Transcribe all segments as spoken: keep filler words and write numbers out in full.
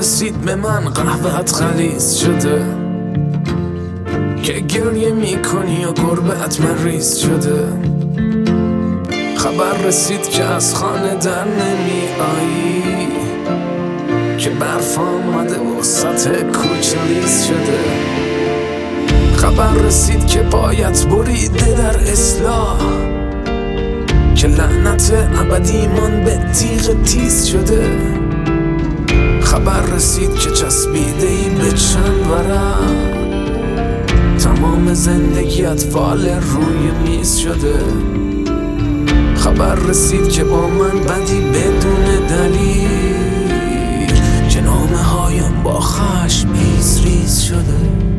رسید به من قهوه‌ات غلیظ شده، که گریه میکنی و گربه‌ات مریض شده. خبر رسید که از خانه در نمی آیی، که برف آمده و سطح کوچه لیز شده. خبر رسید که پایت بریده در اصلاح، که لعنت ابدیمان به تیغ تیز شده. خبر رسید که چسبیده ای به چند ورق، تمام زندگیت فال روی میز شده. خبر رسید که با من بدی بدون دلیل، که نامه هایم با خشم ریز ریز شده.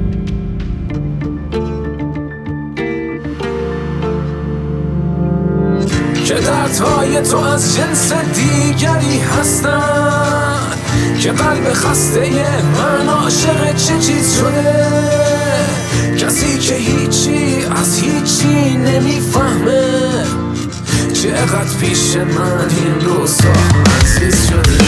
که دردهای تو از جنس دیگری هستن، که قلب خسته من عاشق چه چیز شده. کسی که هیچی از هیچی نمیفهمه، چقدر پیش من این روزا عزیز شده.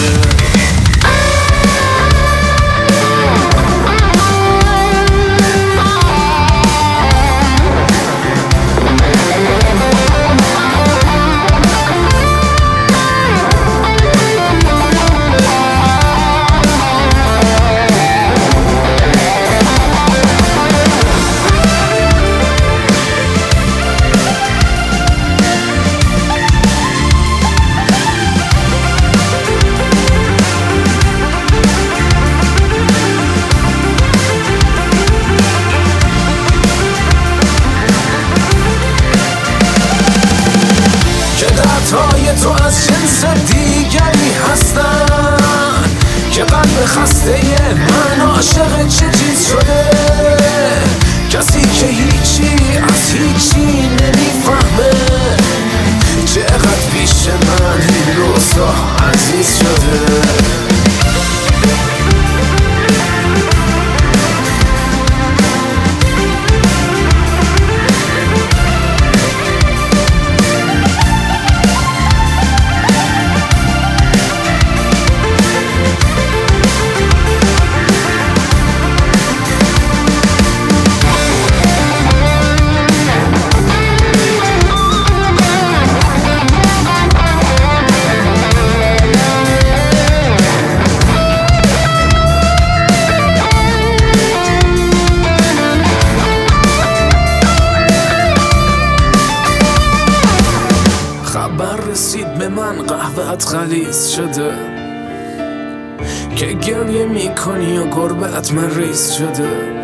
دردهای تو از جنس دیگری هستن، که قلب خسته من عاشق چه چیز شده. کسی که هیچی از هیچی نمیفهمه، چقدر پیش من این روزا عزیز شده. رسید به من قهوه‌ات غلیظ شده، که گریه میکنی و گربه‌ات مریض شده.